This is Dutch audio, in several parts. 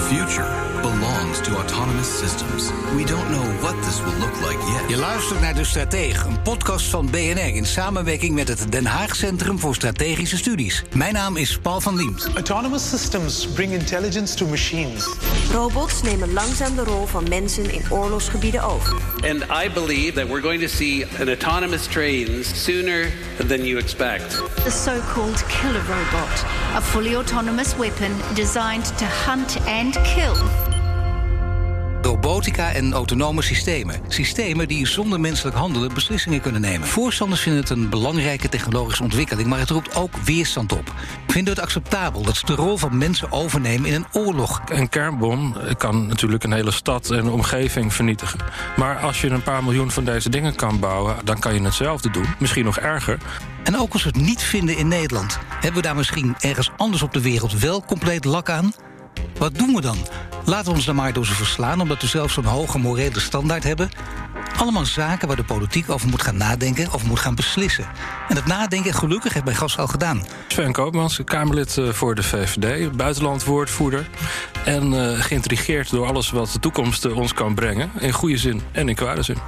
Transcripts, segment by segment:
future belongs to autonomous systems. We don't know what this will look like yet. Je luistert naar De Stratege, een podcast van BNR in samenwerking met het Den Haag Centrum voor Strategische Studies. Mijn naam is Paul van Liemt. Autonomous systems bring intelligence to machines. Robots nemen langzaam de rol van mensen in oorlogsgebieden over. And I believe that we're going to see an autonomous trains sooner than you expect. The so-called killer robot, a fully autonomous weapon designed to hunt and kill. Robotica en autonome systemen. Systemen die zonder menselijk handelen beslissingen kunnen nemen. Voorstanders vinden het een belangrijke technologische ontwikkeling, maar het roept ook weerstand op. Vinden het acceptabel dat ze de rol van mensen overnemen in een oorlog? Een kernbom kan natuurlijk een hele stad en omgeving vernietigen. Maar als je een paar miljoen van deze dingen kan bouwen, dan kan je hetzelfde doen. Misschien nog erger. En ook als we het niet vinden in Nederland, hebben we daar misschien ergens anders op de wereld wel compleet lak aan? Wat doen we dan? Laten we ons dan maar door ze verslaan, omdat we zelf zo'n hoge morele standaard hebben. Allemaal zaken waar de politiek over moet gaan nadenken, over moet gaan beslissen. En dat nadenken, gelukkig, heeft mijn gast al gedaan. Sven Koopmans, Kamerlid voor de VVD, buitenlandwoordvoerder. En geïntrigeerd door alles wat de toekomst ons kan brengen. In goede zin en in kwade zin.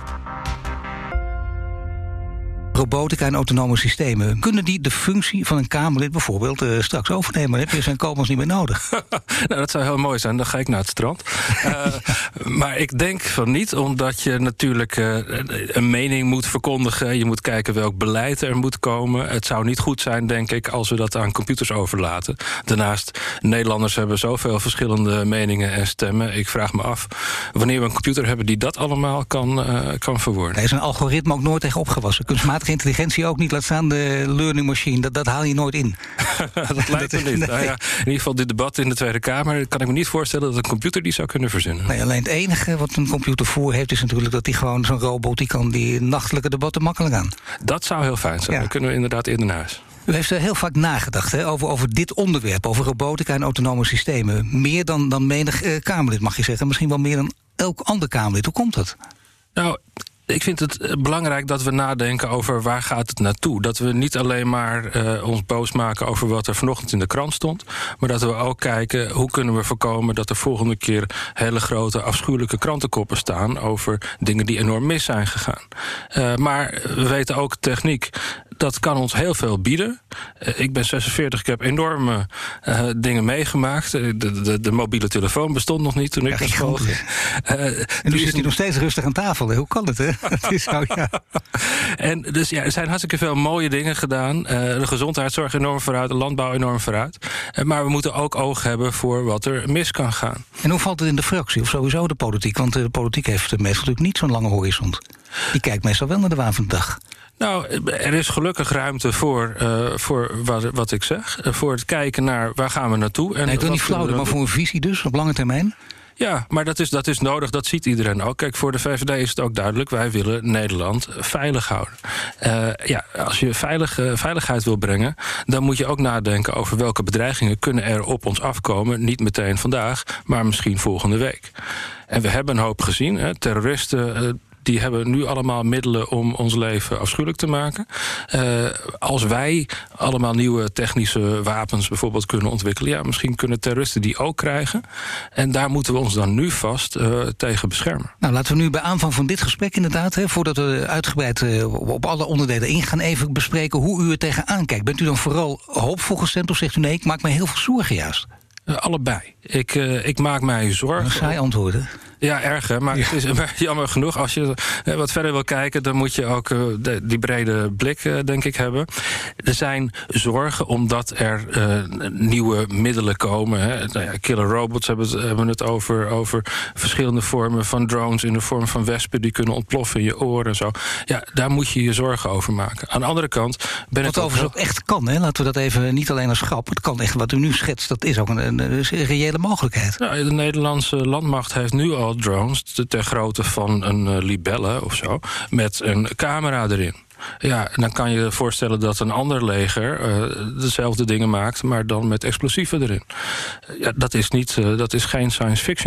Robotica en autonome systemen, kunnen die de functie van een Kamerlid bijvoorbeeld straks overnemen? Dan heb je Sven Koopmans niet meer nodig. Nou, dat zou heel mooi zijn, dan ga ik naar het strand. Maar ik denk van niet, omdat je natuurlijk een mening moet verkondigen. Je moet kijken welk beleid er moet komen. Het zou niet goed zijn, denk ik, als we dat aan computers overlaten. Daarnaast, Nederlanders hebben zoveel verschillende meningen en stemmen. Ik vraag me af wanneer we een computer hebben die dat allemaal kan verwoorden. Daar is een algoritme ook nooit tegen opgewassen. Kunstmatige intelligentie ook niet, laat staan de learning machine. Dat haal je nooit in. Dat lijkt me niet. Nou ja, in ieder geval dit debat in de Tweede Kamer kan ik me niet voorstellen dat een computer die zou kunnen verzinnen. Nee, alleen het enige wat een computer voor heeft is natuurlijk dat hij gewoon zo'n robot die kan die nachtelijke debatten makkelijk aan. Dat zou heel fijn zijn. Ja. Dan kunnen we inderdaad eerder naar huis. U heeft heel vaak nagedacht over dit onderwerp, over robotica en autonome systemen. Meer dan menig Kamerlid, mag je zeggen. Misschien wel meer dan elk ander Kamerlid. Hoe komt dat? Nou, ik vind het belangrijk dat we nadenken over waar gaat het naartoe. Dat we niet alleen maar ons boos maken over wat er vanochtend in de krant stond, maar dat we ook kijken hoe kunnen we voorkomen dat er volgende keer hele grote afschuwelijke krantenkoppen staan over dingen die enorm mis zijn gegaan. Maar we weten ook techniek. Dat kan ons heel veel bieden. Ik ben 46, ik heb enorme dingen meegemaakt. De mobiele telefoon bestond nog niet toen ik naar school ging. En nu zit hij nog steeds rustig aan tafel. Hoe kan het, hè? Het is zo, ja. En dus ja, er zijn hartstikke veel mooie dingen gedaan. De gezondheidszorg enorm vooruit, de landbouw enorm vooruit. Maar we moeten ook oog hebben voor wat er mis kan gaan. En hoe valt het in de fractie of sowieso de politiek? Want de politiek heeft meestal natuurlijk niet zo'n lange horizon. Die kijkt meestal wel naar de waan van de dag. Nou, er is gelukkig ruimte voor wat ik zeg. Voor het kijken naar waar gaan we naartoe. En ik wil niet flauw, maar voor een visie dus, op lange termijn? Ja, maar dat is nodig, dat ziet iedereen ook. Kijk, voor de VVD is het ook duidelijk, wij willen Nederland veilig houden. Als je veiligheid wil brengen, dan moet je ook nadenken over welke bedreigingen kunnen er op ons afkomen. Niet meteen vandaag, maar misschien volgende week. En we hebben een hoop gezien, terroristen. Die hebben nu allemaal middelen om ons leven afschuwelijk te maken. Als wij allemaal nieuwe technische wapens bijvoorbeeld kunnen ontwikkelen, ja, misschien kunnen terroristen die ook krijgen. En daar moeten we ons dan nu vast tegen beschermen. Nou, laten we nu bij aanvang van dit gesprek inderdaad, voordat we uitgebreid op alle onderdelen ingaan, even bespreken hoe u er tegenaan kijkt. Bent u dan vooral hoopvol gestemd of zegt u nee, ik maak me heel veel zorgen juist? Allebei. Ik maak mij zorgen. Een saai antwoord, hè? Ja, erg, hè? Maar het is jammer genoeg. Als je wat verder wil kijken, dan moet je ook die brede blik, denk ik, hebben. Er zijn zorgen omdat er nieuwe middelen komen. Hè. Nou ja, killer robots hebben het over verschillende vormen van drones in de vorm van wespen die kunnen ontploffen in je oren en zo. Ja, daar moet je je zorgen over maken. Aan de andere kant ben ik wat overigens ook echt kan, hè? Laten we dat even niet alleen als grap. Het kan echt, wat u nu schetst, dat is ook een reële mogelijkheid. Nou, de Nederlandse landmacht heeft nu al drones ter grootte van een libelle of zo, met een camera erin. Ja, dan kan je je voorstellen dat een ander leger dezelfde dingen maakt, maar dan met explosieven erin. Ja, dat is geen science fiction meer.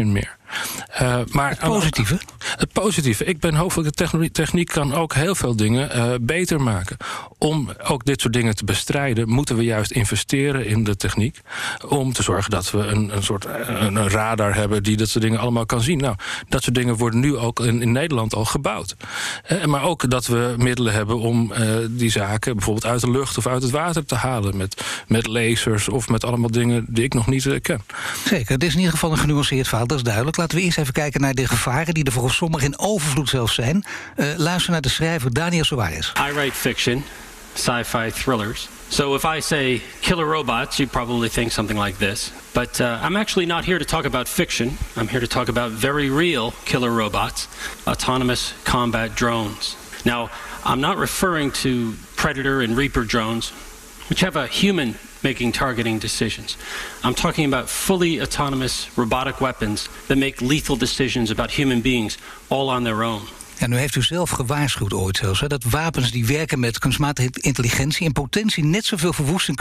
Maar Het positieve? Het positieve. Ik ben hoofdelijk de techniek kan ook heel veel dingen beter maken. Om ook dit soort dingen te bestrijden, moeten we juist investeren in de techniek. Om te zorgen dat we een soort een radar hebben die dat soort dingen allemaal kan zien. Nou, dat soort dingen worden nu ook in Nederland al gebouwd. Maar ook dat we middelen hebben om die zaken bijvoorbeeld uit de lucht of uit het water te halen. Met lasers of met allemaal dingen die ik nog niet ken. Zeker, het is in ieder geval een genuanceerd verhaal, dat is duidelijk. Laten we eerst even kijken naar de gevaren die er volgens sommigen in overvloed zelfs zijn. Luister naar de schrijver Daniel Soares. I write fiction, sci-fi thrillers. So if I say killer robots, you'd probably think something like this. But I'm actually not here to talk about fiction. I'm here to talk about very real killer robots, autonomous combat drones. Now, I'm not referring to Predator and Reaper drones, which have a human making targeting decisions. I'm talking about fully autonomous robotic weapons that make lethal decisions about human beings all on their own. Ja, nu heeft u zelf gewaarschuwd ooit zelfs, dat wapens die werken met kunstmatige intelligentie in potentie net zoveel verwoesting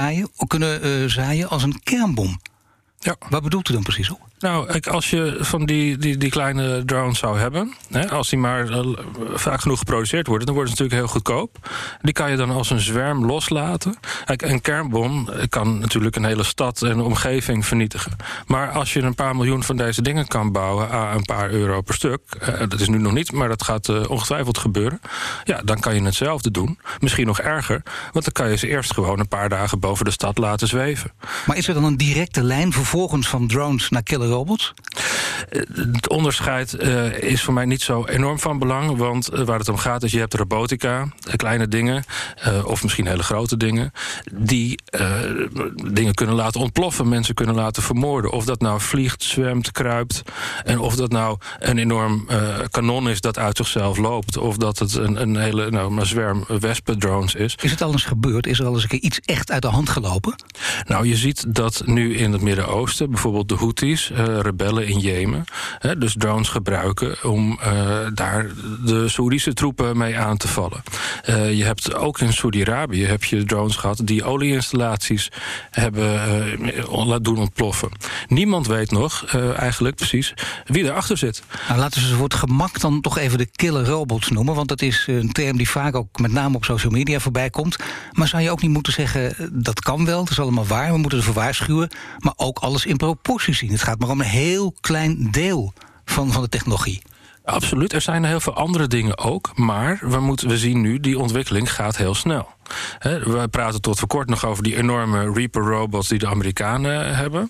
kunnen zaaien als een kernbom. Ja. Wat bedoelt u dan precies op? Nou, als je van die kleine drones zou hebben, als die maar vaak genoeg geproduceerd worden, dan worden ze natuurlijk heel goedkoop. Die kan je dan als een zwerm loslaten. Kijk, een kernbom kan natuurlijk een hele stad en een omgeving vernietigen. Maar als je een paar miljoen van deze dingen kan bouwen aan een paar euro per stuk, dat is nu nog niet, maar dat gaat ongetwijfeld gebeuren. Ja, dan kan je hetzelfde doen. Misschien nog erger, want dan kan je ze eerst gewoon een paar dagen boven de stad laten zweven. Maar is er dan een directe lijn vervolgens van drones naar killer robots? Het onderscheid is voor mij niet zo enorm van belang, want waar het om gaat is, je hebt robotica, kleine dingen, of misschien hele grote dingen, die dingen kunnen laten ontploffen, mensen kunnen laten vermoorden. Of dat nou vliegt, zwemt, kruipt, en of dat nou een enorm kanon is dat uit zichzelf loopt, of dat het een hele een zwerm wespendrones is. Is het al eens gebeurd? Is er al eens een keer iets echt uit de hand gelopen? Nou, je ziet dat nu in het Midden-Oosten bijvoorbeeld de Houthis, rebellen in Jemen, dus drones gebruiken om daar de Soedische troepen mee aan te vallen. Je hebt ook in Saudi-Arabië heb je drones gehad die olieinstallaties hebben laten doen ontploffen. Niemand weet nog eigenlijk precies wie erachter zit. Nou, laten we ze voor het gemak dan toch even de killer robots noemen, want dat is een term die vaak ook met name op social media voorbij komt. Maar zou je ook niet moeten zeggen, dat kan wel, dat is allemaal waar, we moeten ervoor waarschuwen, maar ook alles in proportie zien. Het gaat maar om een heel klein deel van de technologie. Absoluut, er zijn heel veel andere dingen ook, maar we zien nu, die ontwikkeling gaat heel snel. We praten tot voor kort nog over die enorme Reaper-robots die de Amerikanen hebben.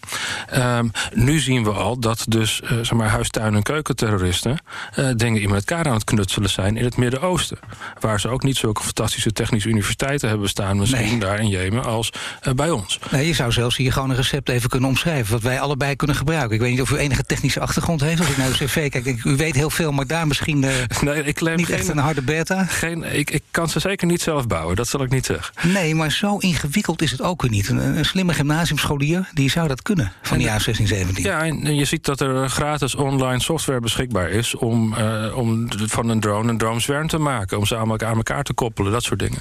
Nu zien we al dat dus huistuin- en keukenterroristen dingen in elkaar aan het knutselen zijn in het Midden-Oosten. Waar ze ook niet zulke fantastische technische universiteiten hebben staan, misschien daar in Jemen, als bij ons. Nee, je zou zelfs hier gewoon een recept even kunnen omschrijven, wat wij allebei kunnen gebruiken. Ik weet niet of u enige technische achtergrond heeft. Als ik naar de cv kijk, u weet heel veel, maar daar misschien nee, ik claim niet echt een harde beta. Ik kan ze zeker niet zelf bouwen, dat zal ik niet zeggen. Nee, maar zo ingewikkeld is het ook weer niet. Een slimme gymnasiumscholier, die zou dat kunnen van de jaar 16, 17. Ja, en je ziet dat er gratis online software beschikbaar is om van een drone zwerm te maken, om ze aan elkaar te koppelen, dat soort dingen.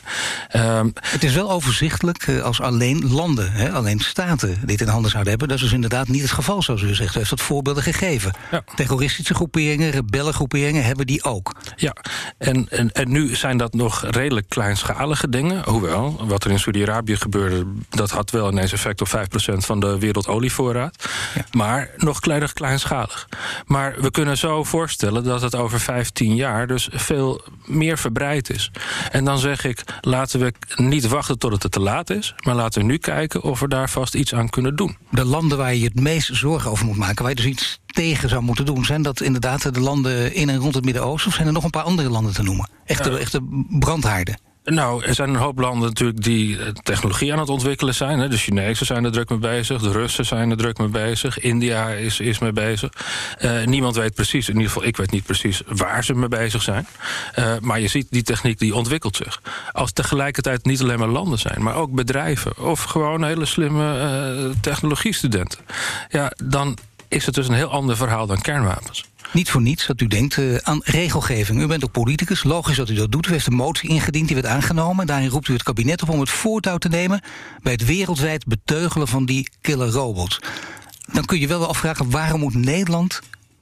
Het is wel overzichtelijk als alleen landen, alleen staten dit in handen zouden hebben. Dat is dus inderdaad niet het geval, zoals u zegt. U heeft dat voorbeelden gegeven. Ja. Terroristische groeperingen, rebellengroeperingen hebben die ook. Ja, en nu zijn dat nog redelijk kleinschalige dingen. Hoewel, wat er in Saudi-Arabië gebeurde, dat had wel ineens effect op 5% van de wereldolievoorraad. Ja. Maar nog kleinschalig. Maar we kunnen zo voorstellen dat het over 15 jaar dus veel meer verbreid is. En dan zeg ik, laten we niet wachten tot het te laat is, maar laten we nu kijken of we daar vast iets aan kunnen doen. De landen waar je het meest zorgen over moet maken, waar je dus iets tegen zou moeten doen, zijn dat inderdaad de landen in en rond het Midden-Oosten, of zijn er nog een paar andere landen te noemen? Echte brandhaarden. Nou, er zijn een hoop landen natuurlijk die technologie aan het ontwikkelen zijn. De Chinezen zijn er druk mee bezig, de Russen zijn er druk mee bezig, India is mee bezig. Niemand weet precies, in ieder geval ik weet niet precies waar ze mee bezig zijn. Maar je ziet, die techniek die ontwikkelt zich. Als tegelijkertijd niet alleen maar landen zijn, maar ook bedrijven of gewoon hele slimme technologiestudenten, ja, dan is het dus een heel ander verhaal dan kernwapens. Niet voor niets dat u denkt aan regelgeving. U bent ook politicus, logisch dat u dat doet. U heeft een motie ingediend, die werd aangenomen. Daarin roept u het kabinet op om het voortouw te nemen bij het wereldwijd beteugelen van die killer robots. Dan kun je wel afvragen, waarom moet Nederland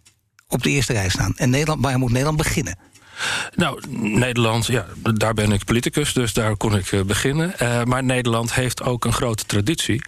op de eerste rij staan. En Nederland, waar moet Nederland beginnen? Nou, Nederland, ja, daar ben ik politicus, dus daar kon ik beginnen. Maar Nederland heeft ook een grote traditie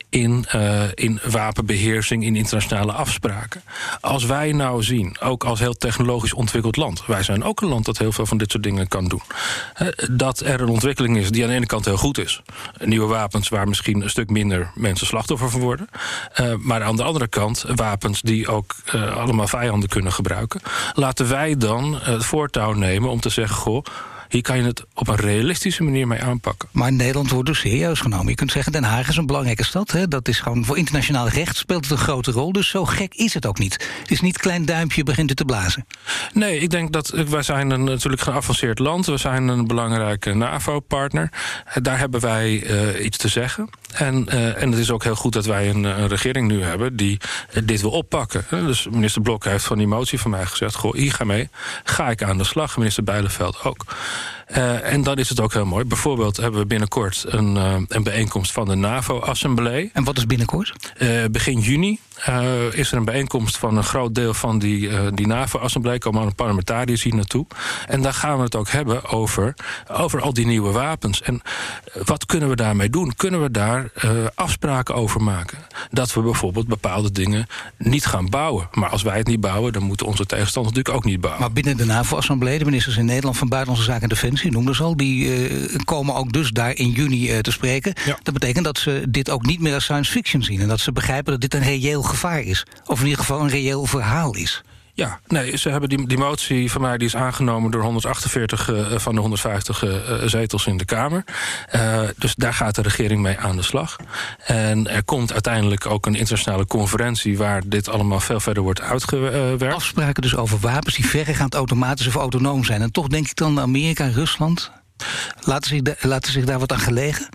in wapenbeheersing, in internationale afspraken. Als wij nou zien, ook als heel technologisch ontwikkeld land, wij zijn ook een land dat heel veel van dit soort dingen kan doen, dat er een ontwikkeling is die aan de ene kant heel goed is. Nieuwe wapens waar misschien een stuk minder mensen slachtoffer van worden. Maar aan de andere kant wapens die ook allemaal vijanden kunnen gebruiken. Laten wij dan het voortouw nemen om te zeggen, goh, hier kan je het op een realistische manier mee aanpakken. Maar Nederland wordt dus serieus genomen. Je kunt zeggen, Den Haag is een belangrijke stad. Hè? Dat is gewoon voor internationaal recht speelt het een grote rol. Dus zo gek is het ook niet. Het is niet klein duimpje begint het te blazen. Nee, ik denk dat wij zijn natuurlijk een geavanceerd land. We zijn een belangrijke NAVO-partner. Daar hebben wij iets te zeggen. En het is ook heel goed dat wij een regering nu hebben die dit wil oppakken. Dus minister Blok heeft van die motie van mij gezegd, goh, hier ga ik aan de slag. Minister Bijleveld ook. En dan is het ook heel mooi. Bijvoorbeeld hebben we binnenkort een bijeenkomst van de NAVO-assemblee. En wat is binnenkort? Begin juni is er een bijeenkomst van een groot deel van die NAVO-assemblee. Komen alle parlementariërs hier naartoe. En daar gaan we het ook hebben over al die nieuwe wapens. En wat kunnen we daarmee doen? Kunnen we daar afspraken over maken? Dat we bijvoorbeeld bepaalde dingen niet gaan bouwen. Maar als wij het niet bouwen, dan moeten onze tegenstanders natuurlijk ook niet bouwen. Maar binnen de NAVO-assemblee, de ministers in Nederland van Buitenlandse Zaken en Defensie, noemden ze al, die komen ook dus daar in juni te spreken. Ja. Dat betekent dat ze dit ook niet meer als science fiction zien. En dat ze begrijpen dat dit een reëel gevaar is. Of in ieder geval een reëel verhaal is. Ja, nee, ze hebben die motie van mij die is aangenomen door 148 van de 150 zetels in de Kamer. Dus daar gaat de regering mee aan de slag. En er komt uiteindelijk ook een internationale conferentie waar dit allemaal veel verder wordt uitgewerkt. Afspraken dus over wapens die verregaand automatisch of autonoom zijn. En toch denk ik dan Amerika en Rusland, laten zich daar wat aan gelegen?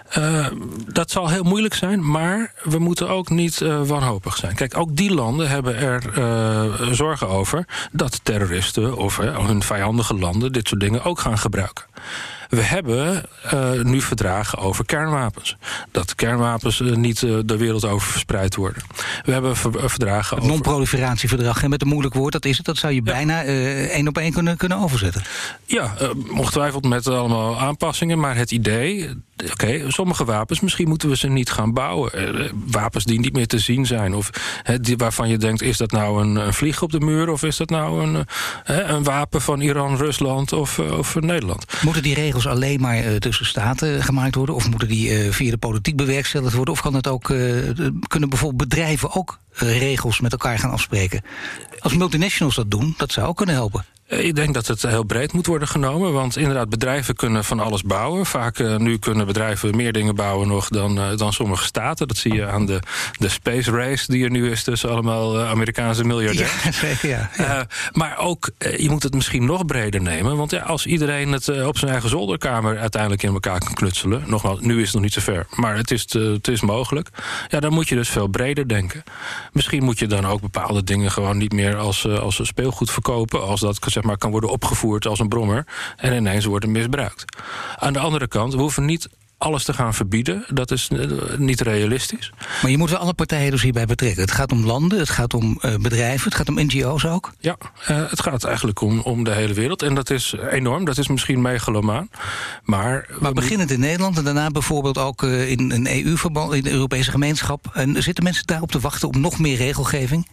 Dat zal heel moeilijk zijn, maar we moeten ook niet wanhopig zijn. Kijk, ook die landen hebben er zorgen over dat terroristen of hun vijandige landen dit soort dingen ook gaan gebruiken. We hebben nu verdragen over kernwapens. Dat kernwapens niet de wereld over verspreid worden. We hebben verdragen over... Het non-proliferatieverdrag, met een moeilijk woord, dat is het. Dat zou je bijna één op één kunnen overzetten. Ja, ongetwijfeld met allemaal aanpassingen. Maar het idee, oké, sommige wapens, misschien moeten we ze niet gaan bouwen. Wapens die niet meer te zien zijn. Of waarvan je denkt, is dat nou een vlieg op de muur? Of is dat nou een wapen van Iran, Rusland of Nederland? Moeten die regels alleen maar tussen staten gemaakt worden? Of moeten die via de politiek bewerkstelligd worden? Of kan het ook, kunnen bijvoorbeeld bedrijven ook regels met elkaar gaan afspreken? Als multinationals dat doen, dat zou ook kunnen helpen. Ik denk dat het heel breed moet worden genomen. Want inderdaad, bedrijven kunnen van alles bouwen. Vaak nu kunnen bedrijven meer dingen bouwen nog dan sommige staten. Dat zie je aan de space race die er nu is tussen allemaal Amerikaanse miljardairs. Ja, zeker, ja. Maar ook, je moet het misschien nog breder nemen. Want ja, als iedereen het op zijn eigen zolderkamer uiteindelijk in elkaar kan knutselen. Nogmaals, nu is het nog niet zo ver. Maar het is mogelijk. Ja, dan moet je dus veel breder denken. Misschien moet je dan ook bepaalde dingen gewoon niet meer als speelgoed verkopen. Als dat zeg maar kan worden opgevoerd als een brommer en ineens worden misbruikt. Aan de andere kant, we hoeven niet alles te gaan verbieden. Dat is niet realistisch. Maar je moet wel alle partijen dus hierbij betrekken. Het gaat om landen, het gaat om bedrijven, het gaat om NGO's ook? Ja, het gaat eigenlijk om de hele wereld. En dat is enorm, dat is misschien megalomaan. Maar beginnend in Nederland en daarna bijvoorbeeld ook in een EU-verband, in de Europese gemeenschap. En zitten mensen daarop te wachten op nog meer regelgeving?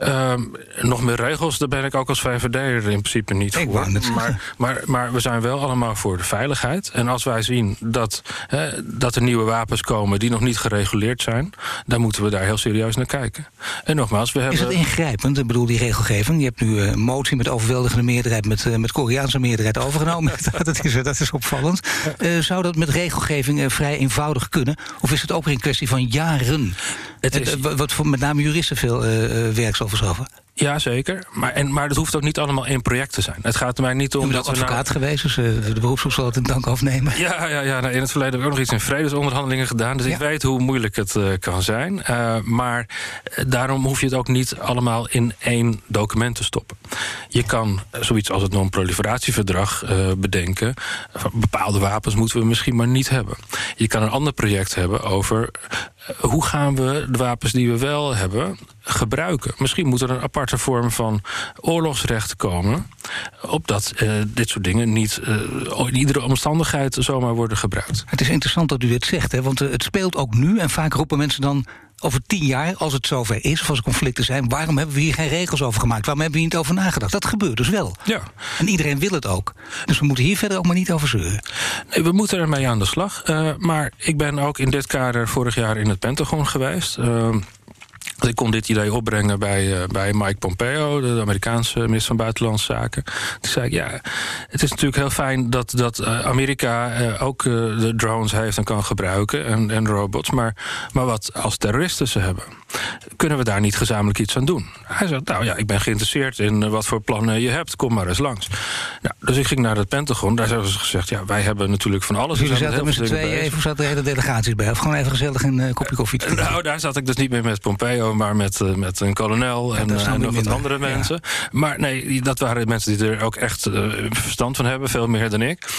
Nog meer regels, daar ben ik ook als VVD'er in principe niet voor. Maar we zijn wel allemaal voor de veiligheid. En als wij zien dat er nieuwe wapens komen die nog niet gereguleerd zijn, dan moeten we daar heel serieus naar kijken. En nogmaals, we hebben... Is het ingrijpend? Ik bedoel, die regelgeving. Je hebt nu een motie met overweldigende meerderheid met Koreaanse meerderheid overgenomen. dat is opvallend. Zou dat met regelgeving vrij eenvoudig kunnen? Of is het ook een kwestie van jaren? Wat voor met name juristen veel werk zal verschaffen? Ja, zeker. Maar dat hoeft ook niet allemaal één project te zijn. Het gaat er mij niet om... Je bent ook advocaat geweest, dus de beroepsgroep zal het in dank afnemen. Ja, in het verleden heb ik ook nog iets in vredesonderhandelingen gedaan. Dus ik weet hoe moeilijk het kan zijn. Maar daarom hoef je het ook niet allemaal in één document te stoppen. Je kan zoiets als het non-proliferatieverdrag bedenken. Bepaalde wapens moeten we misschien maar niet hebben. Je kan een ander project hebben over... hoe gaan we de wapens die we wel hebben gebruiken. Misschien moet er een aparte vorm van oorlogsrecht komen, opdat dit soort dingen niet in iedere omstandigheid zomaar worden gebruikt. Het is interessant dat u dit zegt, hè, want het speelt ook nu. En vaak roepen mensen dan over 10 jaar, als het zover is, of als er conflicten zijn, waarom hebben we hier geen regels over gemaakt? Waarom hebben we hier niet over nagedacht? Dat gebeurt dus wel. Ja. En iedereen wil het ook. Dus we moeten hier verder ook maar niet over zeuren. Nee, we moeten ermee aan de slag. Maar ik ben ook in dit kader vorig jaar in het Pentagon geweest. Ik kon dit idee opbrengen bij Mike Pompeo, de Amerikaanse minister van Buitenlandse Zaken. Toen zei ik, ja, het is natuurlijk heel fijn dat Amerika ook de drones heeft en kan gebruiken en robots. Maar wat als terroristen ze hebben? Kunnen we daar niet gezamenlijk iets aan doen? Hij zei, nou ja, ik ben geïnteresseerd in wat voor plannen je hebt. Kom maar eens langs. Nou, dus ik ging naar het Pentagon. Daar hebben ze gezegd, ja, wij hebben natuurlijk van alles. Jullie zaten met z'n tweeën, even zaten de hele delegaties bij? Of gewoon even gezellig een kopje koffie? Nou, daar zat ik dus niet meer met Pompeo, maar met een kolonel en nog wat andere mensen. Ja. Maar nee, dat waren mensen die er ook echt verstand van hebben. Veel meer dan ik.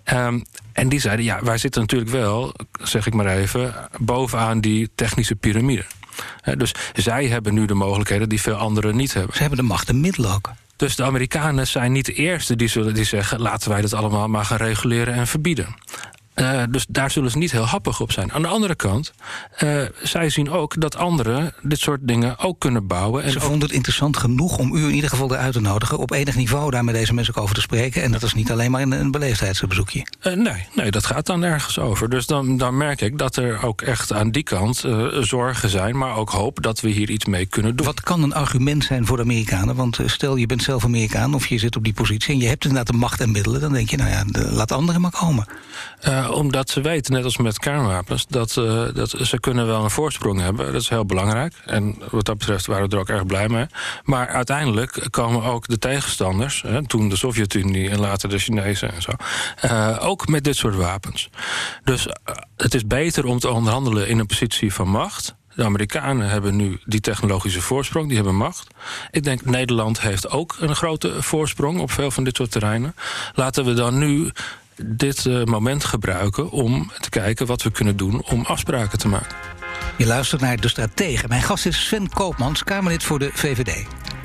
En die zeiden, ja, wij zitten natuurlijk wel, zeg ik maar even, bovenaan die technische piramide. Dus zij hebben nu de mogelijkheden die veel anderen niet hebben. Ze hebben de macht en middelen ook. Dus de Amerikanen zijn niet de eerste die zeggen, laten wij dat allemaal maar gaan reguleren en verbieden. Dus daar zullen ze niet heel happig op zijn. Aan de andere kant, zij zien ook dat anderen dit soort dingen ook kunnen bouwen. En ze vonden het interessant genoeg om u in ieder geval eruit te nodigen, op enig niveau daar met deze mensen ook over te spreken. En dat is niet alleen maar een beleefdheidsbezoekje. Nee, dat gaat dan ergens over. Dus dan merk ik dat er ook echt aan die kant zorgen zijn, maar ook hoop dat we hier iets mee kunnen doen. Wat kan een argument zijn voor de Amerikanen? Want stel, je bent zelf Amerikaan of je zit op die positie en je hebt inderdaad de macht en middelen, dan denk je, nou ja, laat anderen maar komen. Omdat ze weten, net als met kernwapens, dat ze kunnen wel een voorsprong hebben. Dat is heel belangrijk. En wat dat betreft waren we er ook erg blij mee. Maar uiteindelijk komen ook de tegenstanders, toen de Sovjet-Unie en later de Chinezen en zo, ook met dit soort wapens. Dus het is beter om te onderhandelen in een positie van macht. De Amerikanen hebben nu die technologische voorsprong, die hebben macht. Ik denk Nederland heeft ook een grote voorsprong op veel van dit soort terreinen. Laten we dan nu dit moment gebruiken om te kijken wat we kunnen doen om afspraken te maken. Je luistert naar De Stratege. Mijn gast is Sven Koopmans, Kamerlid voor de VVD.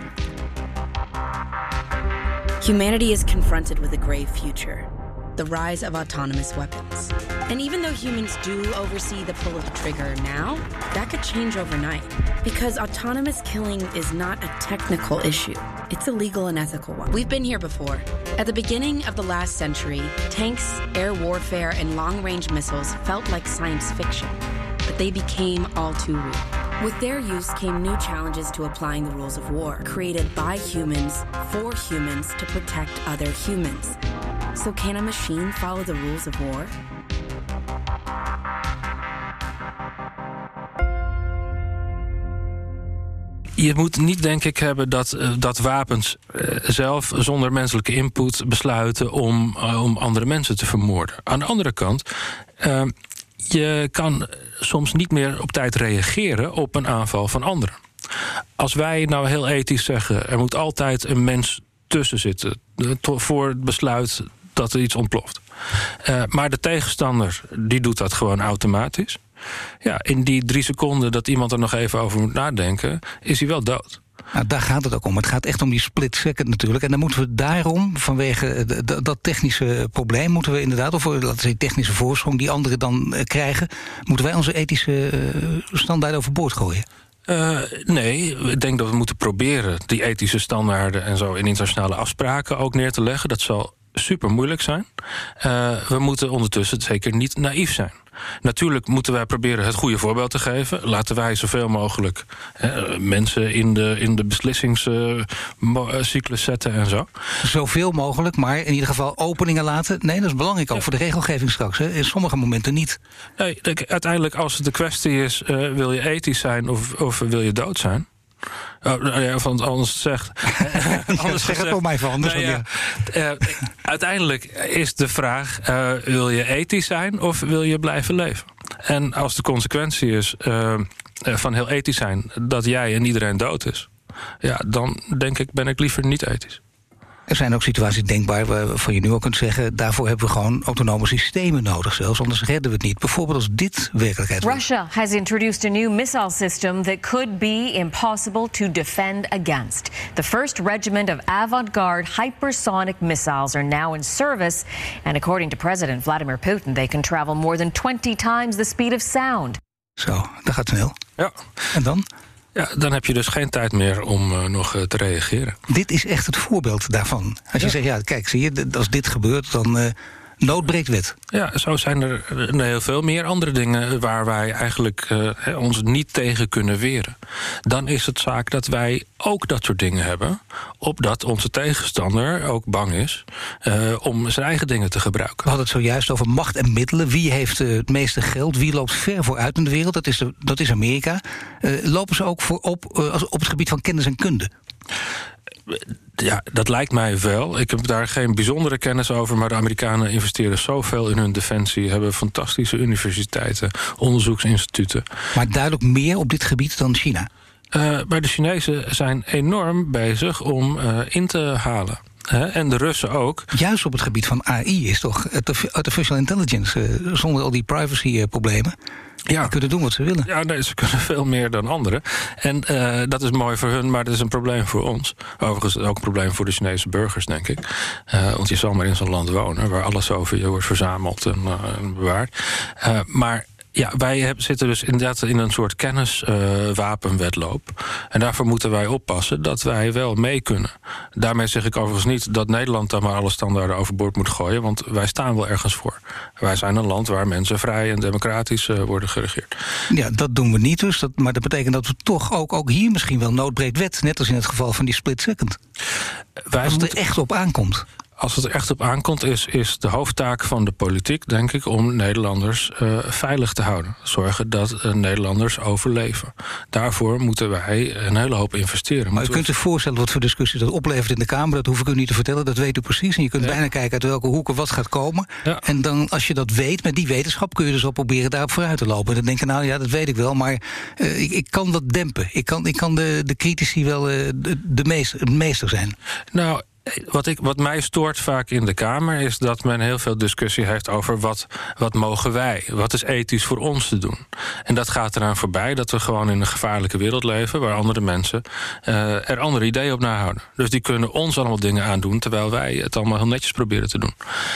Humanity is confronted with a grave future. The rise of autonomous weapons. And even though humans do oversee the pull of the trigger now, that could change overnight. Because autonomous killing is not a technical issue. It's a legal and ethical one. We've been here before. At the beginning of the last century, tanks, air warfare, and long-range missiles felt like science fiction. But they became all too real. With their use came new challenges to applying the rules of war, created by humans, for humans, to protect other humans. So can a machine follow the rules of war? Je moet niet, denk ik, hebben dat wapens zelf zonder menselijke input besluiten om andere mensen te vermoorden. Aan de andere kant, je kan soms niet meer op tijd reageren op een aanval van anderen. Als wij nou heel ethisch zeggen, er moet altijd een mens tussen zitten voor het besluit dat er iets ontploft. Maar de tegenstander, die doet dat gewoon automatisch. Ja, in die 3 seconden dat iemand er nog even over moet nadenken, is hij wel dood. Nou, daar gaat het ook om. Het gaat echt om die split second natuurlijk. En dan moeten we daarom, vanwege dat technische probleem, moeten we inderdaad, of laten we zeggen technische voorsprong die anderen dan krijgen, moeten wij onze ethische standaarden overboord gooien? Nee, ik denk dat we moeten proberen die ethische standaarden en zo in internationale afspraken ook neer te leggen. Dat zal super moeilijk zijn. We moeten ondertussen zeker niet naïef zijn. Natuurlijk moeten wij proberen het goede voorbeeld te geven. Laten wij zoveel mogelijk mensen in de beslissingscyclus zetten en zo. Zoveel mogelijk, maar in ieder geval openingen laten. Nee, dat is belangrijk ook voor de regelgeving straks. Hè. In sommige momenten niet. Nee, uiteindelijk als het de kwestie is, wil je ethisch zijn of wil je dood zijn? Of anders zegt. Anders zeg het op mij van. Uiteindelijk is de vraag: wil je ethisch zijn of wil je blijven leven? En als de consequentie is van heel ethisch zijn dat jij en iedereen dood is, ja, dan denk ik, ben ik liever niet ethisch. Er zijn ook situaties denkbaar waarvan je nu al kunt zeggen, daarvoor hebben we gewoon autonome systemen nodig zelfs, anders redden we het niet. Bijvoorbeeld als dit werkelijkheid wordt. Russia has introduced a new missile system that could be impossible to defend against. The first regiment of avant-garde hypersonic missiles are now in service, and according to President Vladimir Putin, they can travel more than 20 times the speed of sound. Zo, dat gaat snel. Ja. En dan? Ja, dan heb je dus geen tijd meer om nog te reageren. Dit is echt het voorbeeld daarvan. Als je zegt, kijk, zie je, als dit gebeurt, dan nood breekt wet. Ja, zo zijn er heel veel meer andere dingen waar wij eigenlijk ons niet tegen kunnen weren. Dan is het zaak dat wij ook dat soort dingen hebben, opdat onze tegenstander ook bang is om zijn eigen dingen te gebruiken. We hadden het zojuist over macht en middelen. Wie heeft het meeste geld? Wie loopt ver vooruit in de wereld? Dat is Amerika. Lopen ze ook op het gebied van kennis en kunde? Ja, dat lijkt mij wel. Ik heb daar geen bijzondere kennis over, maar de Amerikanen investeren zoveel in hun defensie, hebben fantastische universiteiten, onderzoeksinstituten. Maar duidelijk meer op dit gebied dan China? Maar de Chinezen zijn enorm bezig om in te halen. En de Russen ook. Juist op het gebied van AI is toch artificial intelligence, zonder al die privacy-problemen. Ja. Die kunnen doen wat ze willen. Ja, nee, ze kunnen veel meer dan anderen. En dat is mooi voor hun, maar dat is een probleem voor ons. Overigens ook een probleem voor de Chinese burgers, denk ik. Want je zal maar in zo'n land wonen waar alles over je wordt verzameld en bewaard. Maar ja, wij zitten dus inderdaad in een soort kenniswapenwedloop. En daarvoor moeten wij oppassen dat wij wel mee kunnen. Daarmee zeg ik overigens niet dat Nederland dan maar alle standaarden overboord moet gooien, want wij staan wel ergens voor. Wij zijn een land waar mensen vrij en democratisch worden geregeerd. Ja, dat doen we niet dus. Maar dat betekent dat we toch ook hier misschien wel noodbreekt wet, net als in het geval van die split second. Als het er echt op aankomt. Als het er echt op aankomt, is de hoofdtaak van de politiek, denk ik, om Nederlanders veilig te houden. Zorgen dat Nederlanders overleven. Daarvoor moeten wij een hele hoop investeren. Maar u kunt zich voorstellen wat voor discussie dat oplevert in de Kamer. Dat hoef ik u niet te vertellen, dat weet u precies. En je kunt bijna kijken uit welke hoeken wat gaat komen. Ja. En dan, als je dat weet, met die wetenschap kun je dus al proberen daarop vooruit te lopen. En dan denk je, nou ja, dat weet ik wel, maar ik kan dat dempen. Ik kan de critici wel de meester zijn. Nou, wat mij stoort vaak in de Kamer is dat men heel veel discussie heeft over wat mogen wij? Wat is ethisch voor ons te doen? En dat gaat eraan voorbij dat we gewoon in een gevaarlijke wereld leven waar andere mensen er andere ideeën op nahouden. Dus die kunnen ons allemaal dingen aandoen terwijl wij het allemaal heel netjes proberen te doen.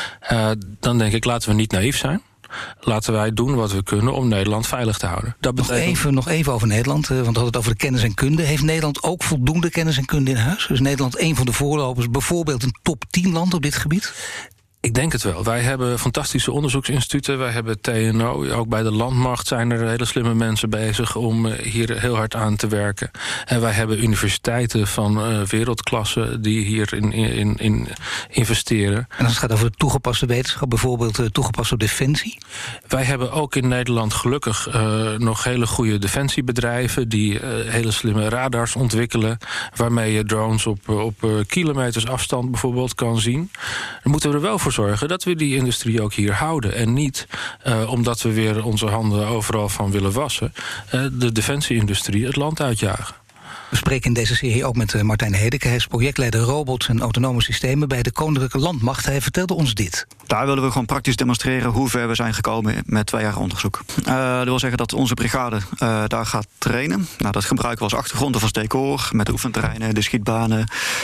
Dan denk ik, laten we niet naïef zijn. Laten wij doen wat we kunnen om Nederland veilig te houden. Dat betekent... Nog even over Nederland, want we hadden het over de kennis en kunde. Heeft Nederland ook voldoende kennis en kunde in huis? Is Nederland een van de voorlopers, bijvoorbeeld een top 10 land op dit gebied? Ik denk het wel. Wij hebben fantastische onderzoeksinstituten. Wij hebben TNO. Ook bij de landmacht zijn er hele slimme mensen bezig om hier heel hard aan te werken. En wij hebben universiteiten van wereldklasse die hierin investeren. En als het gaat over de toegepaste wetenschap, bijvoorbeeld toegepast op defensie? Wij hebben ook in Nederland gelukkig nog hele goede defensiebedrijven die hele slimme radars ontwikkelen, waarmee je drones op kilometers afstand bijvoorbeeld kan zien. Dan moeten we er wel voor zorgen dat we die industrie ook hier houden. En niet omdat we weer onze handen overal van willen wassen, de defensieindustrie het land uitjagen. We spreken in deze serie ook met Martijn Hedeke. Hij is projectleider robots en autonome systemen bij de Koninklijke Landmacht. Hij vertelde ons dit. Daar willen we gewoon praktisch demonstreren hoe ver we zijn gekomen met 2 jaar onderzoek. Dat wil zeggen dat onze brigade daar gaat trainen. Nou, dat gebruiken we als achtergronden van Steekhoor, met de oefenterreinen, de schietbanen,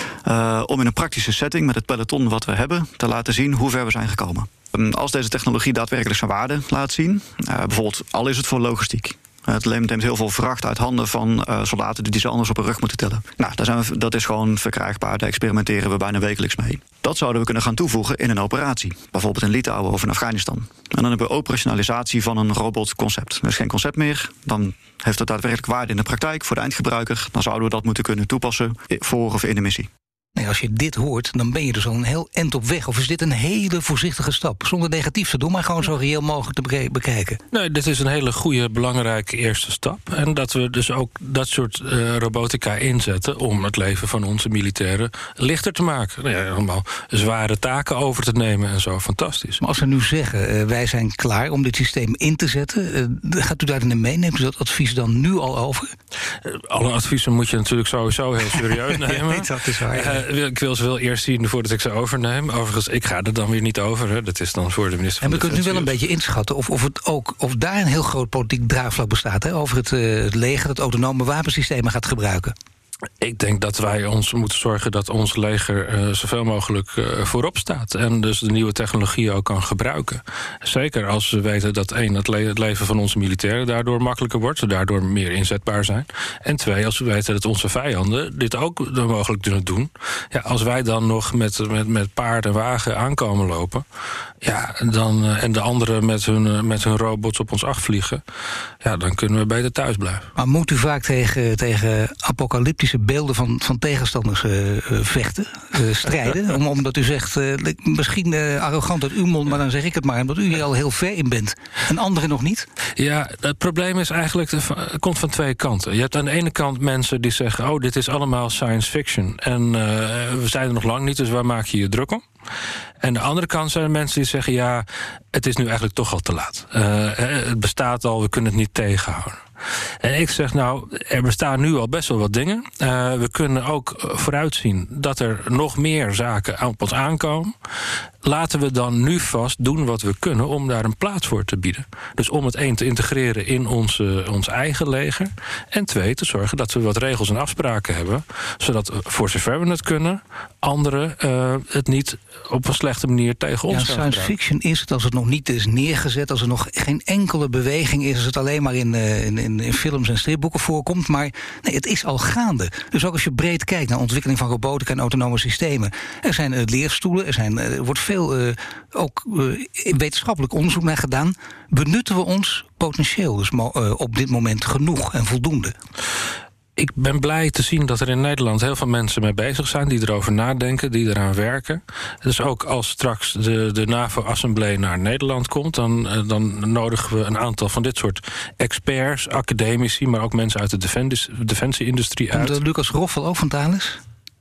om in een praktische setting met het peloton wat we hebben te laten zien hoe ver we zijn gekomen. Als deze technologie daadwerkelijk zijn waarde laat zien, bijvoorbeeld al is het voor logistiek. Het neemt heel veel vracht uit handen van soldaten die ze anders op hun rug moeten tillen. Nou, dat is gewoon verkrijgbaar. Daar experimenteren we bijna wekelijks mee. Dat zouden we kunnen gaan toevoegen in een operatie. Bijvoorbeeld in Litouwen of in Afghanistan. En dan hebben we operationalisatie van een robotconcept. Er is geen concept meer. Dan heeft het daadwerkelijk waarde in de praktijk voor de eindgebruiker. Dan zouden we dat moeten kunnen toepassen voor of in de missie. Nee, als je dit hoort, dan ben je dus al een heel eind op weg. Of is dit een hele voorzichtige stap? Zonder negatief te doen, maar gewoon zo reëel mogelijk te bekijken. Nee, dit is een hele goede, belangrijke eerste stap. En dat we dus ook dat soort robotica inzetten om het leven van onze militairen lichter te maken. Nou ja, allemaal zware taken over te nemen en zo. Fantastisch. Maar als we nu zeggen, wij zijn klaar om dit systeem in te zetten, gaat u daarin mee? Neemt u dat advies dan nu al over? alle adviezen moet je natuurlijk sowieso heel serieus nemen. Nee, dat is waar. Ik wil ze wel eerst zien voordat ik ze overneem. Overigens, ik ga er dan weer niet over. Hè. Dat is dan voor de minister van En we kunnen nu Defensie. wel een beetje inschatten of daar een heel groot politiek draagvlak bestaat, hè, over het leger dat autonome wapensystemen gaat gebruiken. Ik denk dat wij ons moeten zorgen dat ons leger zoveel mogelijk voorop staat. En dus de nieuwe technologie ook kan gebruiken. Zeker als we weten dat het leven van onze militairen daardoor makkelijker wordt. Ze daardoor meer inzetbaar zijn. En 2, als we weten dat onze vijanden dit ook mogelijk kunnen doen. Ja, als wij dan nog met paard en wagen aankomen lopen. Ja, en de anderen met hun robots op ons afvliegen. Ja, dan kunnen we beter thuis blijven. Maar moet u vaak tegen apocalyptische beelden van tegenstanders vechten, strijden? Omdat u zegt, misschien arrogant uit uw mond, maar dan zeg ik het maar, omdat u hier al heel ver in bent. En anderen nog niet? Ja, het probleem is eigenlijk, het komt van 2 kanten. Je hebt aan de ene kant mensen die zeggen, oh, dit is allemaal science fiction. En we zijn er nog lang niet, dus waar maak je je druk om? En de andere kant zijn er mensen die zeggen, ja, het is nu eigenlijk toch al te laat. Het bestaat al, we kunnen het niet tegenhouden. En ik zeg, nou, er bestaan nu al best wel wat dingen. We kunnen ook vooruitzien dat er nog meer zaken op ons aankomen. Laten we dan nu vast doen wat we kunnen om daar een plaats voor te bieden. Dus om het te integreren in ons eigen leger. En 2, te zorgen dat we wat regels en afspraken hebben. Zodat voor zover we het kunnen, anderen het niet op een slechte manier tegen ons gaan science fiction is het als het nog niet is neergezet, als er nog geen enkele beweging is, als het alleen maar in films en stripboeken voorkomt. Maar nee, het is al gaande. Dus ook als je breed kijkt naar ontwikkeling van robotica en autonome systemen. Er zijn leerstoelen, er wordt veel wetenschappelijk onderzoek naar gedaan. Benutten we ons potentieel dus op dit moment genoeg en voldoende? Ik ben blij te zien dat er in Nederland heel veel mensen mee bezig zijn, die erover nadenken, die eraan werken. Dus ook als straks de NAVO-assemblee naar Nederland komt, dan nodigen we een aantal van dit soort experts, academici, maar ook mensen uit de defensie-industrie uit. Komt Lucas Roffel ook van Thales?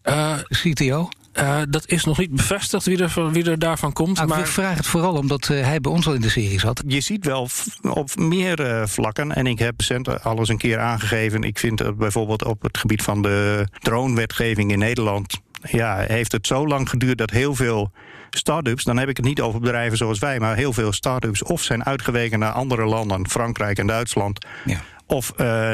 CTO? Dat is nog niet bevestigd wie er daarvan komt. Maar ik vraag het vooral omdat hij bij ons al in de serie zat. Je ziet wel op meer vlakken, en ik heb recent alles een keer aangegeven. Ik vind dat bijvoorbeeld op het gebied van de drone-wetgeving in Nederland, ja, heeft het zo lang geduurd dat heel veel start-ups, dan heb ik het niet over bedrijven zoals wij, maar heel veel start-ups of zijn uitgeweken naar andere landen, Frankrijk en Duitsland. Ja. Of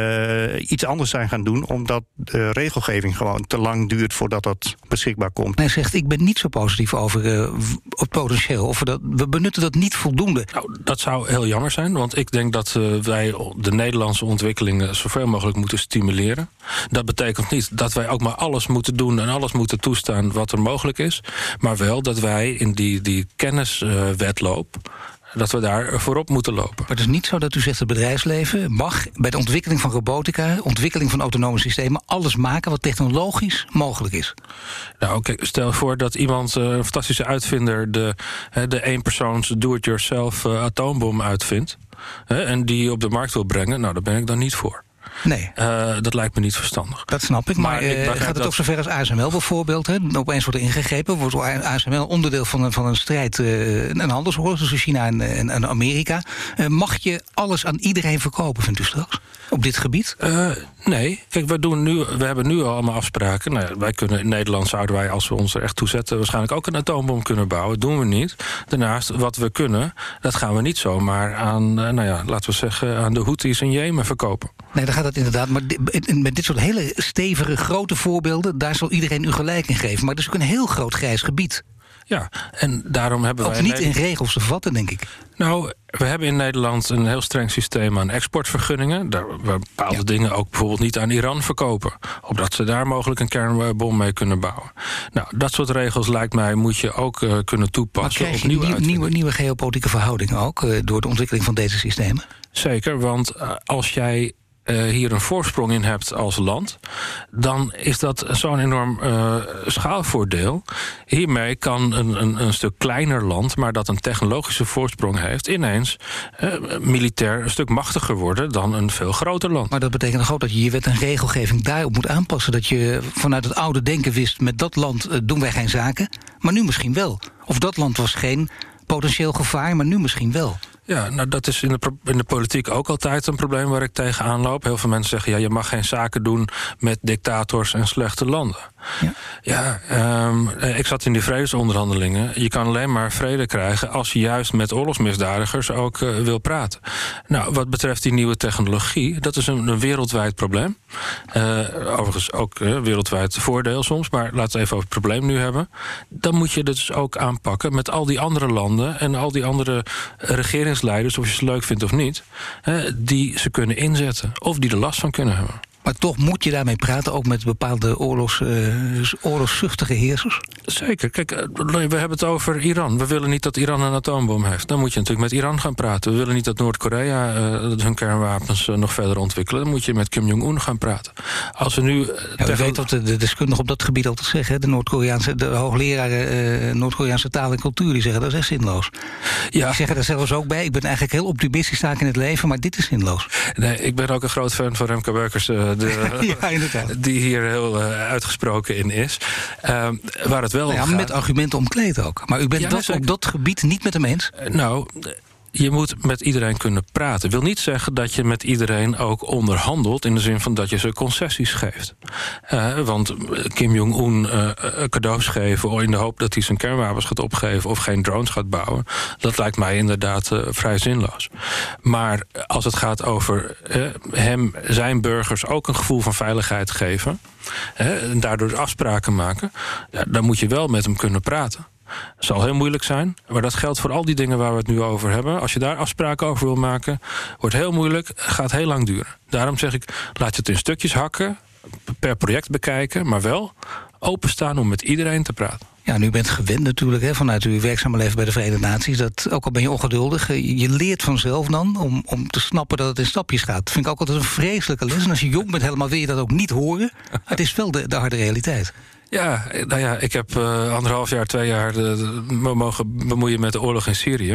iets anders zijn gaan doen, omdat de regelgeving gewoon te lang duurt voordat dat beschikbaar komt. Hij zegt, ik ben niet zo positief over het potentieel. Of we benutten dat niet voldoende. Nou, dat zou heel jammer zijn, want ik denk dat wij de Nederlandse ontwikkelingen zoveel mogelijk moeten stimuleren. Dat betekent niet dat wij ook maar alles moeten doen en alles moeten toestaan wat er mogelijk is. Maar wel dat wij in die kenniswetloop, dat we daar voorop moeten lopen. Maar het is niet zo dat u zegt, het bedrijfsleven mag bij de ontwikkeling van robotica, ontwikkeling van autonome systemen, alles maken wat technologisch mogelijk is. Nou, kijk, stel voor dat iemand, een fantastische uitvinder, de eenpersoons do-it-yourself atoombom uitvindt, en die op de markt wil brengen, nou, daar ben ik dan niet voor. Nee. Dat lijkt me niet verstandig. Dat snap ik, maar gaat het ook zover als ASML bijvoorbeeld? Opeens wordt er ingegrepen, wordt ASML onderdeel van een strijd, een handelsoorlog tussen China en Amerika. Mag je alles aan iedereen verkopen, vindt u straks? Op dit gebied? Nee. Kijk, we hebben nu al allemaal afspraken. Nou ja, wij kunnen in Nederland, zouden wij, als we ons er echt toe zetten, waarschijnlijk ook een atoombom kunnen bouwen. Dat doen we niet. Daarnaast, wat we kunnen, dat gaan we niet zomaar aan, laten we zeggen, aan de Houthis in Jemen verkopen. Nee, dan gaat het inderdaad. Maar met dit soort hele stevige, grote voorbeelden, daar zal iedereen u gelijk in geven. Maar het is ook een heel groot grijs gebied. Ja, en daarom hebben wij ook niet in regels te vatten, denk ik. Nou, we hebben in Nederland een heel streng systeem aan exportvergunningen. We bepaalde dingen ook bijvoorbeeld niet aan Iran verkopen, opdat ze daar mogelijk een kernbom mee kunnen bouwen. Nou, dat soort regels, lijkt mij, moet je ook kunnen toepassen. Maar krijg je nieuwe geopolitieke verhoudingen ook door de ontwikkeling van deze systemen? Zeker, want als jij hier een voorsprong in hebt als land, dan is dat zo'n enorm schaalvoordeel. Hiermee kan een stuk kleiner land, maar dat een technologische voorsprong heeft, ineens militair een stuk machtiger worden dan een veel groter land. Maar dat betekent ook dat je je wet en regelgeving daarop moet aanpassen. Dat je vanuit het oude denken wist, met dat land doen wij geen zaken, maar nu misschien wel. Of dat land was geen potentieel gevaar, maar nu misschien wel. Ja, nou dat is in de politiek ook altijd een probleem waar ik tegenaan loop. Heel veel mensen zeggen, je mag geen zaken doen met dictators en slechte landen. Ik zat in die vredesonderhandelingen. Je kan alleen maar vrede krijgen als je juist met oorlogsmisdadigers ook wil praten. Nou, wat betreft die nieuwe technologie, dat is een wereldwijd probleem. Overigens ook wereldwijd voordeel soms, maar laten we even over het probleem nu hebben. Dan moet je dus ook aanpakken met al die andere landen en al die andere regeringsleiders, of je ze leuk vindt of niet, die ze kunnen inzetten of die er last van kunnen hebben. Maar toch moet je daarmee praten, ook met bepaalde oorlogszuchtige heersers? Zeker. Kijk, we hebben het over Iran. We willen niet dat Iran een atoombom heeft. Dan moet je natuurlijk met Iran gaan praten. We willen niet dat Noord-Korea hun kernwapens nog verder ontwikkelen. Dan moet je met Kim Jong-un gaan praten. Als we nu... U weet wat de deskundigen op dat gebied altijd zeggen. De hoogleraren Noord-Koreaanse taal en cultuur, die zeggen dat is echt zinloos. Ja. Die zeggen daar zelfs ook bij. Ik ben eigenlijk heel optimistisch sta ik in het leven, maar dit is zinloos. Nee, ik ben ook een groot fan van Remco Beukers, die hier heel uitgesproken in is. Waar het wel om gaat... met argumenten omkleed ook. Maar u bent op dat gebied niet met hem eens? Je moet met iedereen kunnen praten. Wil niet zeggen dat je met iedereen ook onderhandelt, in de zin van dat je ze concessies geeft. Want Kim Jong-un cadeaus geven in de hoop dat hij zijn kernwapens gaat opgeven of geen drones gaat bouwen, dat lijkt mij inderdaad vrij zinloos. Maar als het gaat over zijn burgers ook een gevoel van veiligheid geven, en daardoor afspraken maken, dan moet je wel met hem kunnen praten. Het zal heel moeilijk zijn, maar dat geldt voor al die dingen waar we het nu over hebben. Als je daar afspraken over wil maken, wordt heel moeilijk, gaat heel lang duren. Daarom zeg ik, laat je het in stukjes hakken, per project bekijken, maar wel openstaan om met iedereen te praten. Ja, nu bent gewend natuurlijk vanuit uw werkzame leven bij de Verenigde Naties, dat ook al ben je ongeduldig, je leert vanzelf dan om te snappen dat het in stapjes gaat. Dat vind ik ook altijd een vreselijke les. En als je jong bent helemaal wil je dat ook niet horen. Het is wel de harde realiteit. Ja, ik heb 1,5 jaar, 2 jaar me mogen bemoeien met de oorlog in Syrië.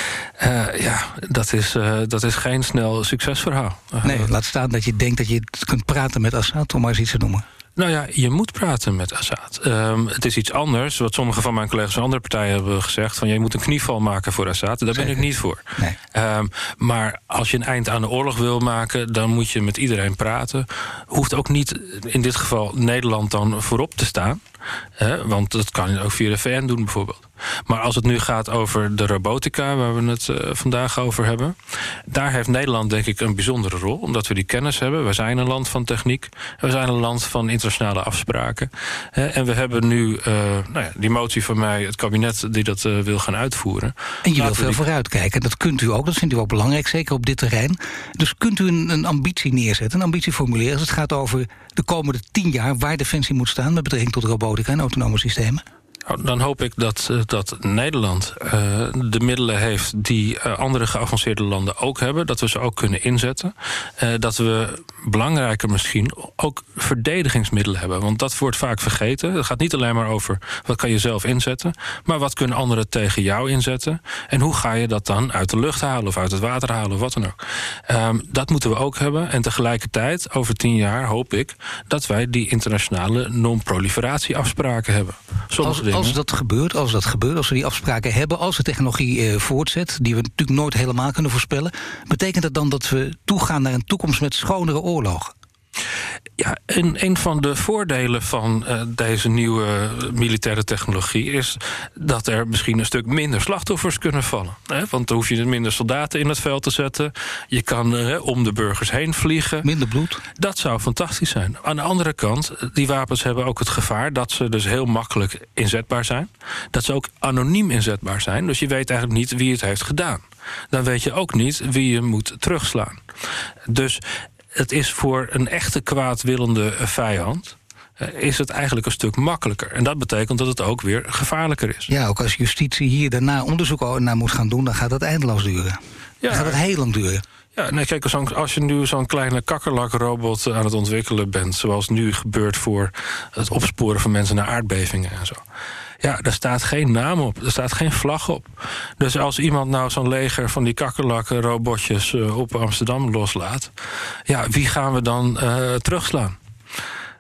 Dat is geen snel succesverhaal. Nee, laat staan dat je denkt dat je kunt praten met Assad, om maar eens iets te noemen. Nou ja, je moet praten met Assad. Het is iets anders, wat sommige van mijn collega's van andere partijen hebben gezegd, van je moet een knieval maken voor Assad. Daar ben ik niet voor. Nee. Maar als je een eind aan de oorlog wil maken, dan moet je met iedereen praten. Hoeft ook niet in dit geval Nederland dan voorop te staan. Want dat kan je ook via de VN doen bijvoorbeeld. Maar als het nu gaat over de robotica, waar we het vandaag over hebben, daar heeft Nederland denk ik een bijzondere rol, omdat we die kennis hebben. We zijn een land van techniek. We zijn een land van internationale afspraken. En we hebben nu die motie van mij, het kabinet die dat wil gaan uitvoeren. En je wil veel vooruitkijken. Dat kunt u ook, dat vindt u ook belangrijk, zeker op dit terrein. Dus kunt u een ambitie neerzetten, een ambitie formuleren als het gaat over de komende 10 jaar waar Defensie moet staan met betrekking tot robotica en autonome systemen? Dan hoop ik dat Nederland de middelen heeft die andere geavanceerde landen ook hebben. Dat we ze ook kunnen inzetten. Dat we belangrijker misschien ook verdedigingsmiddelen hebben. Want dat wordt vaak vergeten. Het gaat niet alleen maar over wat kan je zelf inzetten, maar wat kunnen anderen tegen jou inzetten. En hoe ga je dat dan uit de lucht halen of uit het water halen of wat dan ook. Dat moeten we ook hebben. En tegelijkertijd, over 10 jaar hoop ik dat wij die internationale non-proliferatieafspraken hebben. Als dat gebeurt, als we die afspraken hebben, als de technologie voortzet, die we natuurlijk nooit helemaal kunnen voorspellen, betekent dat dan dat we toegaan naar een toekomst met schonere oorlogen? Ja, een van de voordelen van deze nieuwe militaire technologie is dat er misschien een stuk minder slachtoffers kunnen vallen. Want dan hoef je minder soldaten in het veld te zetten. Je kan om de burgers heen vliegen. Minder bloed. Dat zou fantastisch zijn. Aan de andere kant, die wapens hebben ook het gevaar dat ze dus heel makkelijk inzetbaar zijn. Dat ze ook anoniem inzetbaar zijn. Dus je weet eigenlijk niet wie het heeft gedaan. Dan weet je ook niet wie je moet terugslaan. Dus het is voor een echte kwaadwillende vijand is het eigenlijk een stuk makkelijker. En dat betekent dat het ook weer gevaarlijker is. Ja, ook als justitie hier daarna onderzoek naar moet gaan doen, dan gaat dat eindeloos duren. Ja. Dan gaat het heel lang duren. Ja, nee, kijk, als je nu zo'n kleine kakkerlakrobot aan het ontwikkelen bent, zoals nu gebeurt voor het opsporen van mensen naar aardbevingen en zo. Ja, daar staat geen naam op, er staat geen vlag op. Dus als iemand nou zo'n leger van die kakkerlakrobotjes op Amsterdam loslaat, ja, wie gaan we dan terugslaan?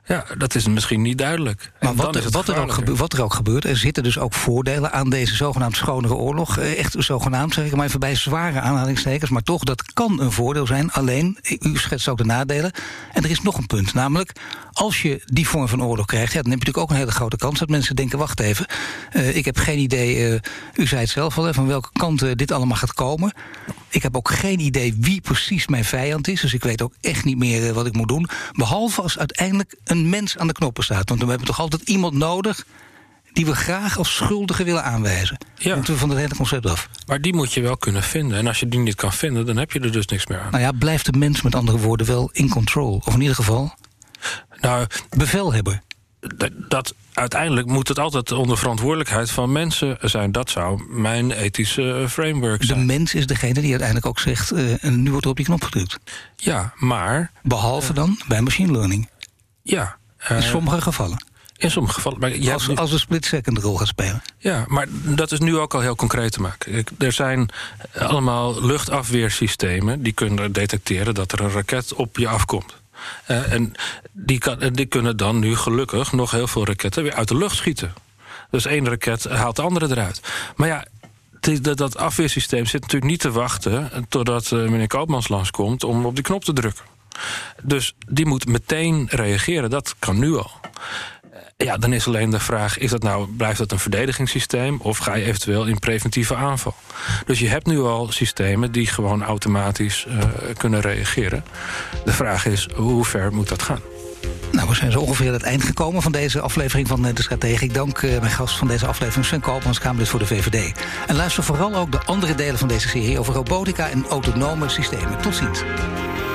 Ja, dat is misschien niet duidelijk. Maar wat er ook gebeurt, er zitten dus ook voordelen aan deze zogenaamd schonere oorlog. Echt zogenaamd, zeg ik maar even bij zware aanhalingstekens. Maar toch, dat kan een voordeel zijn. Alleen, u schetst ook de nadelen. En er is nog een punt, namelijk als je die vorm van oorlog krijgt, dan heb je natuurlijk ook een hele grote kans dat mensen denken, wacht even, ik heb geen idee, u zei het zelf al, van welke kant dit allemaal gaat komen. Ik heb ook geen idee wie precies mijn vijand is, dus ik weet ook echt niet meer wat ik moet doen. Behalve als uiteindelijk een mens aan de knoppen staat. Want we hebben toch altijd iemand nodig die we graag als schuldige willen aanwijzen. Ja. Moeten we van het hele concept af. Maar die moet je wel kunnen vinden. En als je die niet kan vinden, dan heb je er dus niks meer aan. Nou ja, blijft de mens met andere woorden wel in control? Of in ieder geval bevelhebber? Dat uiteindelijk moet het altijd onder verantwoordelijkheid van mensen zijn. Dat zou mijn ethische framework zijn. De mens is degene die uiteindelijk ook zegt, nu wordt er op die knop gedrukt. Ja, maar behalve dan bij machine learning. Ja. In sommige gevallen. In sommige gevallen. Maar als een split-second rol gaat spelen. Ja, maar dat is nu ook al heel concreet te maken. Er zijn allemaal luchtafweersystemen die kunnen detecteren dat er een raket op je afkomt. En die kunnen dan nu gelukkig nog heel veel raketten weer uit de lucht schieten. Dus één raket haalt de andere eruit. Maar ja, dat afweersysteem zit natuurlijk niet te wachten totdat meneer Koopmans langskomt om op die knop te drukken. Dus die moet meteen reageren, dat kan nu al. Ja, dan is alleen de vraag, blijft dat een verdedigingssysteem of ga je eventueel in preventieve aanval? Dus je hebt nu al systemen die gewoon automatisch kunnen reageren. De vraag is, hoe ver moet dat gaan? Nou, we zijn zo ongeveer aan het eind gekomen van deze aflevering van De Stratege. Ik dank mijn gast van deze aflevering, Sven Koopmans, Kamerlid voor de VVD. En luister vooral ook de andere delen van deze serie over robotica en autonome systemen. Tot ziens.